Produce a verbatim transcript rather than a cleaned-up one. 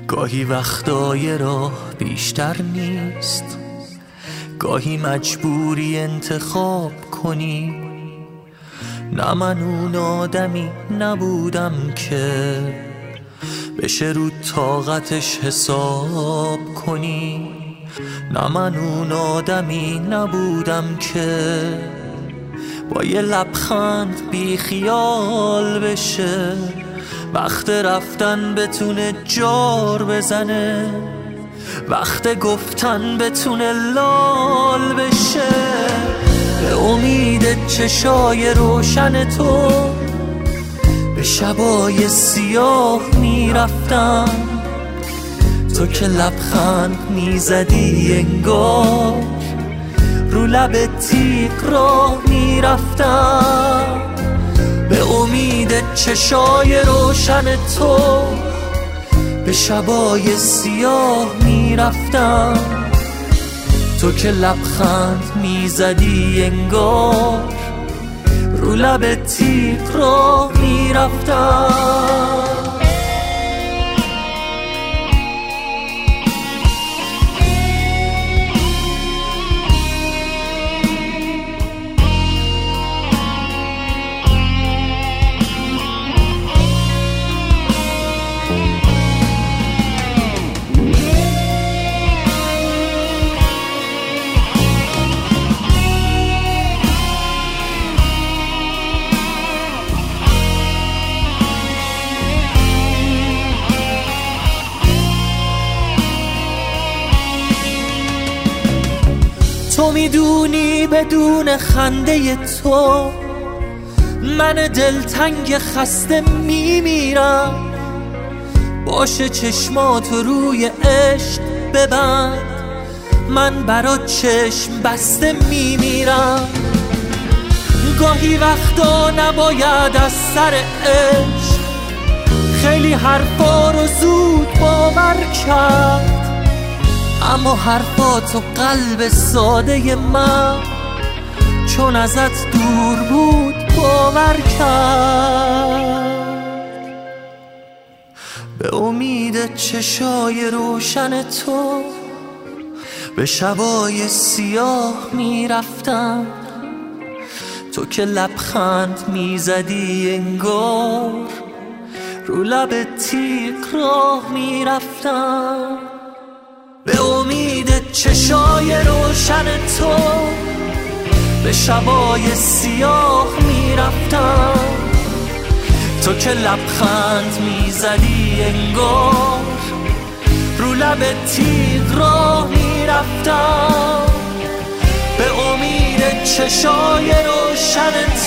گاهی وقتای راه بیشتر نیست، گاهی مجبوری انتخاب کنی. نه من اون آدمی نبودم که بشه رو طاقتش حساب کنی. نه من اون آدمی نبودم که با یه لبخند بی خیال بشه، وقت رفتن بتونه جار بزنه، وقت گفتن بتونه لال بشه. به امید چشای روشن تو به شبای سیاه میرفتم، تو که لبخند میزدی انگار رو لب تیغ راه میرفتم. به امید چشای روشن تو به شبای سیاه میرفتم، تو که لبخند میزدی انگار رو لب تیغ راه میرفتم. تو میدونی بدون خنده تو من دلتنگ خسته میمیرم. باشه چشماتو روی عشق ببند، من برات چشم بسته میمیرم. گاهی وقتا نباید از سر عشق خیلی حرفا رو زود باور کرد، اما حرفات و قلب ساده من چون ازت دور بود باور کرد. به امید چشای روشن تو به شبای سیاه میرفتم، تو که لبخند میزدی انگار رو لب تیغ راه میرفتم. به امید چشای روشن تو به شبای سیاه میرفتم، تو که لبخند میزدی انگار رو لب تیغ راه میرفتم. به امید چشای روشن